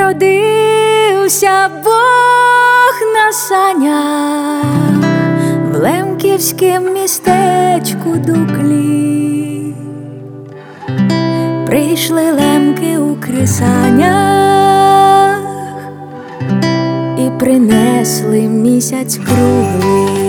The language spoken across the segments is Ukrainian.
Народився Бог на санях в лемківськім містечку Дуклі. Прийшли лемки у кресанях і принесли місяць круглий.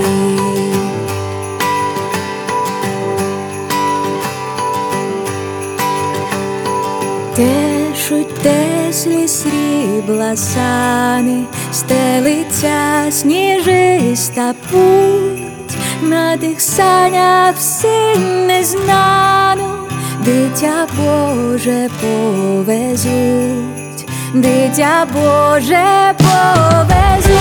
Тешуть теслі срібла сани, стелиться сніжиста путь. На тих санях всі незнану Дитя Боже повезуть, Дитя Боже повезуть.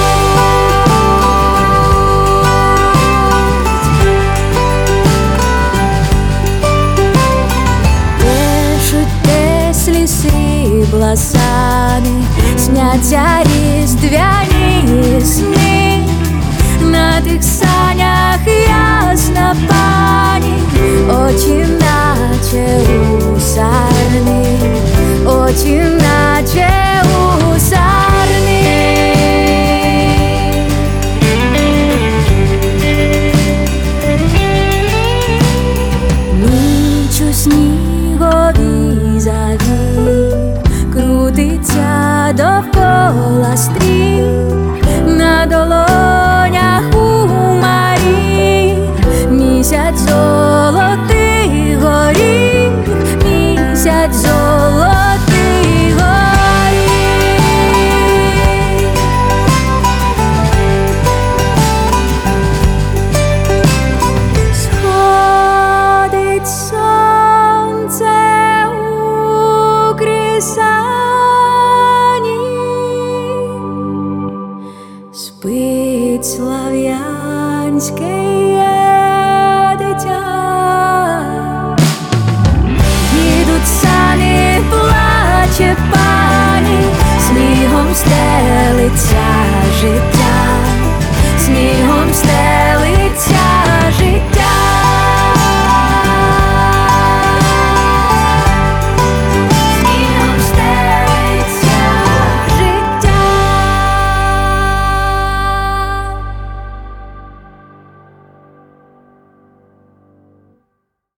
Срібла сани, сняться різдвяні сни. На тих санях ясна пані, очі наче у сарни, очі наче